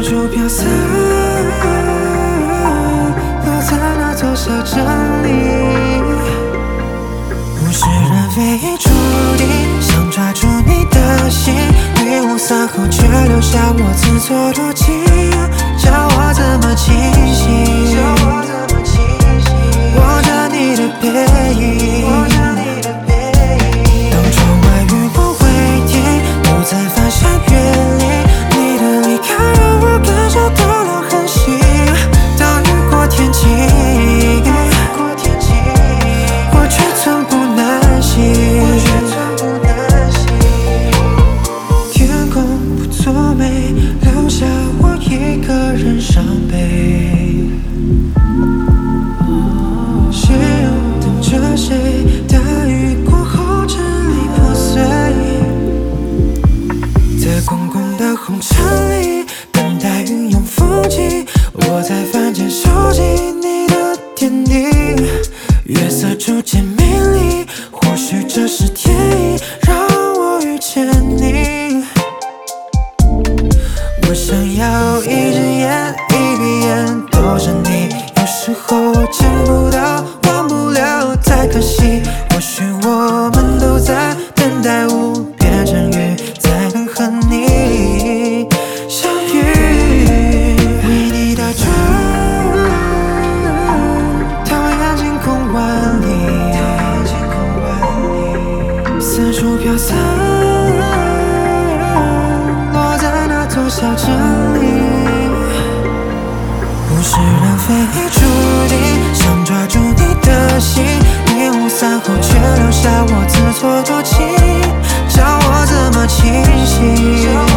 处飘散，落在那座小镇里。物是人非注定，想抓住你的心，雨雾散后却留下我自作多情，叫我怎么清醒？握着你的背影，当窗外雨过未停，不再翻山越岭，你的离开让我感受到了痕迹。当雨过天晴，我却寸步难行。天公不作美，留下我一个人伤悲。谁又等着谁？大雨过后支离破碎，在滚滚的红尘里等待云涌风景，我在凡间收集你的天地。月色逐渐美丽，或许这是天意，让我遇见你。我想要一只眼一闭眼都是你，有时候见不到忘不了太可惜，或许我们都在等待雾变成雨，才能和你相遇。为你打转，桃源晴空万里，四处飘散，落在那座小镇里。物是人非注定，想抓住你的心，雨雾散后却留下我自作多情，叫我怎么清醒？